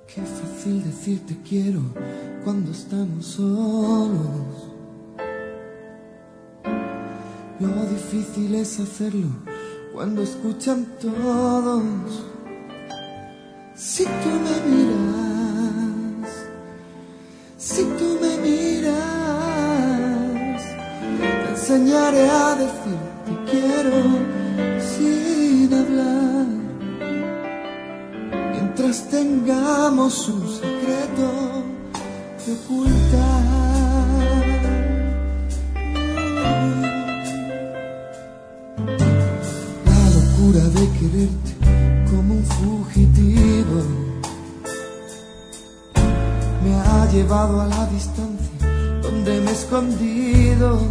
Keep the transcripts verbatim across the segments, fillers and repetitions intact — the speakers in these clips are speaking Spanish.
Qué fácil decir te quiero cuando estamos solos. Lo difícil es hacerlo cuando escuchan todos. Si tú me miras, si tú me miras, te enseñaré a decir te quiero sin hablar. Mientras tengamos un secreto que ocultar. La locura de quererte como un fugitivo me ha llevado a la distancia donde me he escondido.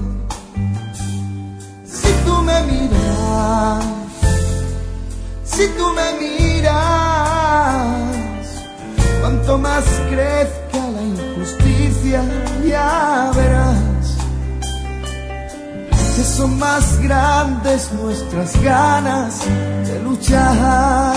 Si tú me miras, si tú me miras, cuanto más crezca la injusticia, ya verás que son más grandes nuestras ganas de luchar.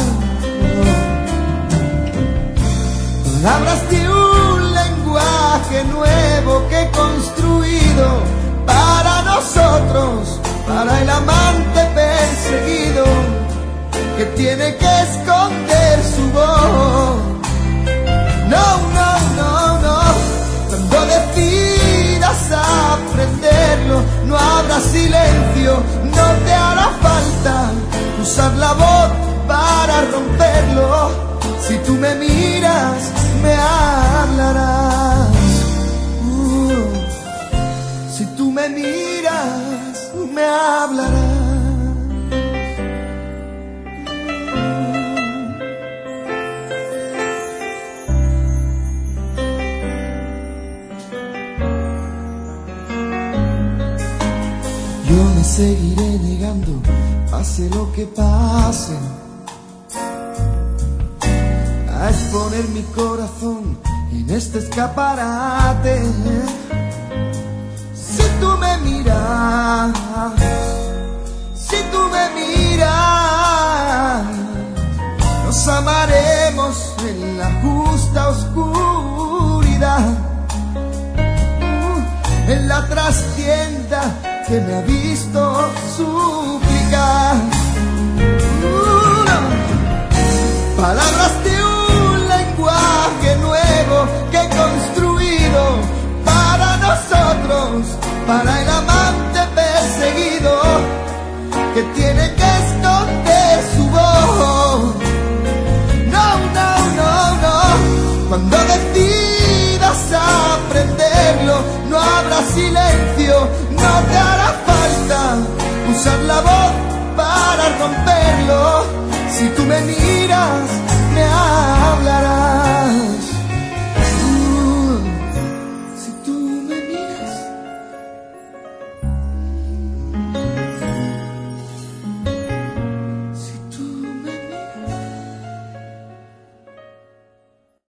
Palabras de un lenguaje nuevo que he construido para nosotros, para el amante perseguido que tiene que esconder su voz. No, no, no, no. Cuando decidas aprenderlo, no habrá silencio, no te hará falta usar la voz para romperlo. Si tú me miras, me hablarás. Uh, si tú me miras, me hablarás. Yo me seguiré negando, pase lo que pase, a exponer mi corazón en este escaparate. Si tú me miras, si tú me miras, nos amaremos en la justa oscuridad, uh, en la trastienda que me ha visto suplicar. Uh, palabras de un lenguaje nuevo que he construido para nosotros, para el